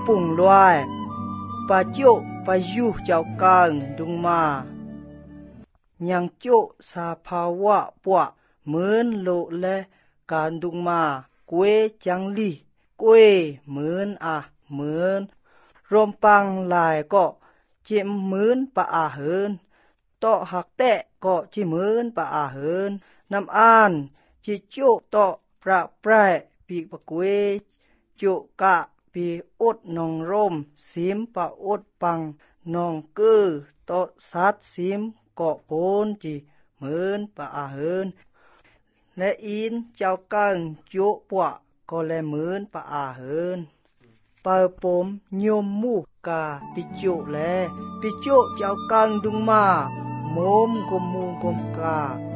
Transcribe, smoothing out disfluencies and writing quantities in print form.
ปุ่งลวยปะโจปะยุเจ้ากังดุงมายังโจสาภาวะปวะเหมือนโลและการดุงมากวยจังลีกวยเหมือนเหมือนรวมปังลายก็จิมเหมือนปะอาเหินต่อหักแตะก็จิเหมือนปะอาเหินน้ำอ่านจิโจต่อประแปรปีปะกวยโจกะปีอดนองร่มสิมปะอดปังนองเกือต่อสัตสิมเกาะโพนจิเหมือนปะอาเหินและอินเจ้ากังโจปวะก็แลเหมือนปะอาเหินเปิปมยมมูกาปิจุแลปิจุเจ้ากังดุงมามมกมมูกมกา